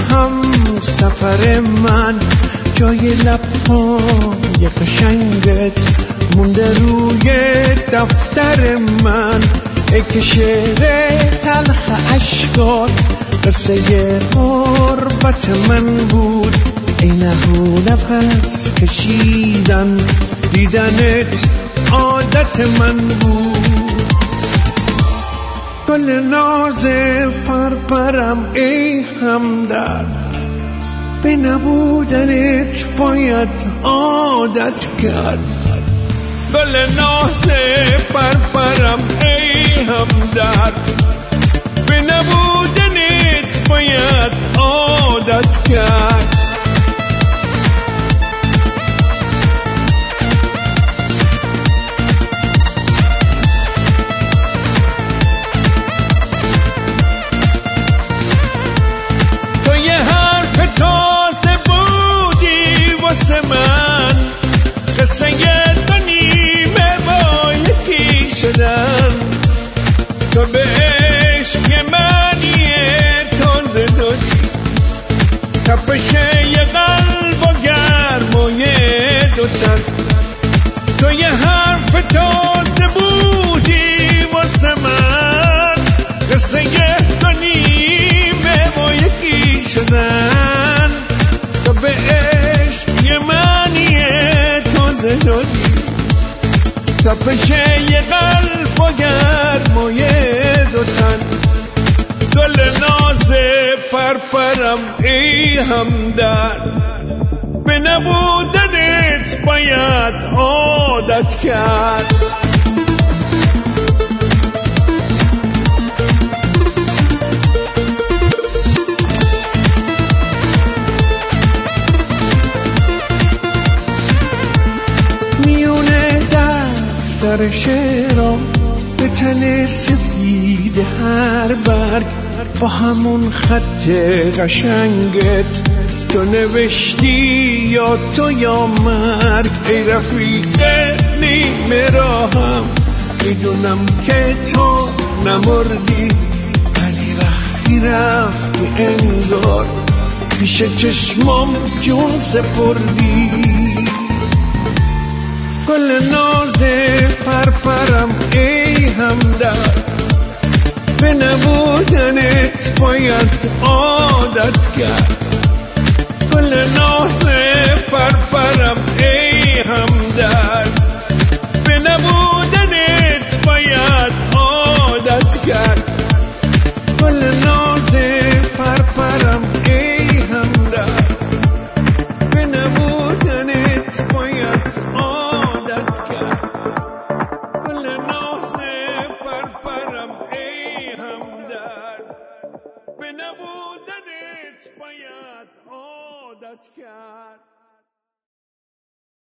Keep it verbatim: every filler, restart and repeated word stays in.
هم سفر من، جای لب‌های قشنگت مونده روی دفتر من. ای که شعر تلخ عشقات قصه غربت من بود. ای نهو نفس کشیدن دیدنت عادت من بود. گل ناز پرپرم ای همدرد، به نبودنت باید عادت کرد. گل ناز پرپرم ای همدرد، به نبودنت باید عادت کرد. تو به عشق منی تازه دادی، تپش یه قلب و گرمای دوتن. تو یه حرف تازه بودی واسه من، قصه دو نیمه با یکی شدن. تو به عشق یه منی تازه دادی، تپش یه قلب و گرمای دوتن. گل ناز پرپرم ای همدرد، به نبودنت باید عادت کرد. میونه دفتر شعرام به تن سفید هر برگ، با همون خط قشنگت تو نوشتی یا تو یا مرگ. ای رفیق نیمه راهم، میدونم که تو نمردی، ولی وقتی رفتی انگار پیش چشمام جون سپردی. گل ناز پرپرم ای همدرد، به نبودنت باید عادت کرد. گل ناز پرپرم ای همدرد،